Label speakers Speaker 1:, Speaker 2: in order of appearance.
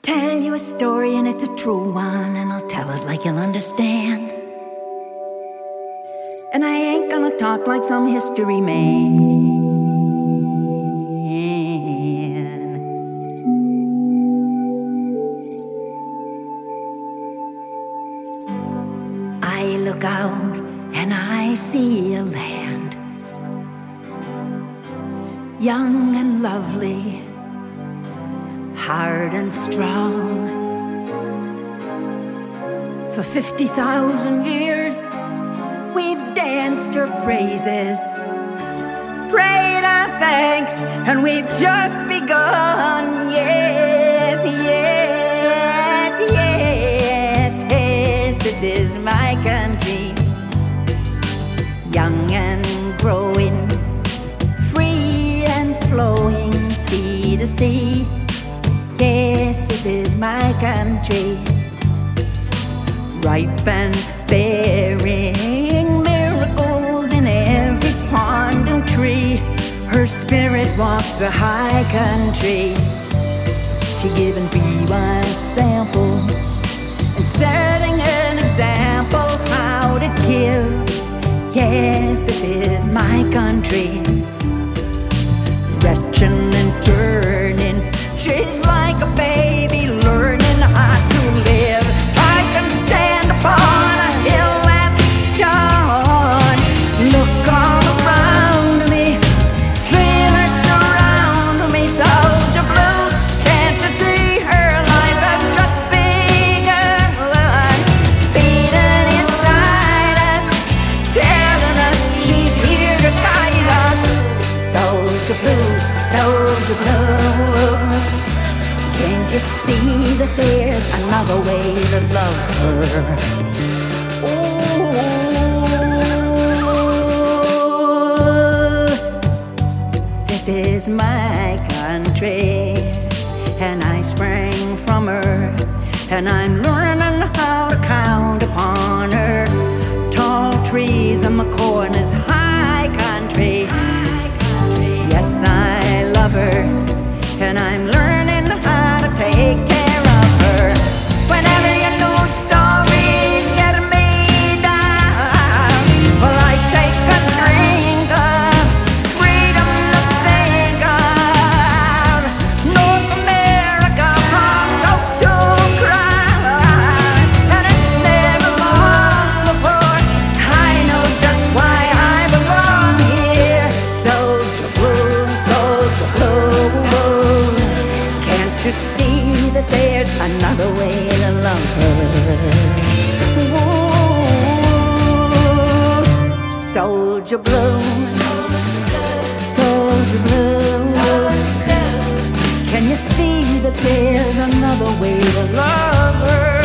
Speaker 1: tell you a story and it's a true one, and I'll tell it like you'll understand. And I ain't gonna talk like some history man. I look out and I see a land, young and lovely, hard and strong. For 50,000 years we've danced her praises, prayed our thanks, and we've just begun. Yes, yes, yes, yes, this is my country, young and growing, free and flowing, sea to sea. Yes, this is my country, ripe and bearing miracles in every pond and tree. Her spirit walks the high country. She giving free wine samples and setting an example how to give. Yes, this is my country, retching and turning. She's like a baby learning how to live. I can stand upon a hill at dawn, look all around me, feel her surround me. Soldier blue, can't you see her life has just begun, beating inside us, telling us she's here to guide us. Soldier blue, soldier blue, can't you see that there's another way to love her? Ooh, this is my country, and I sprang from her, and I'm learning how to count upon her. Tall trees in the corners, high country. Yes, I love her, and I'm learning how to take care of her. Whenever your new stories get me down, well, I take a drink of freedom to think of North America from top to crown. And it's never long before I know just why I belong here. Soldier blue, soldier blue, can't you see that there's another way to love her? Ooh, soldier blue, soldier blue, can you see that there's another way to love her?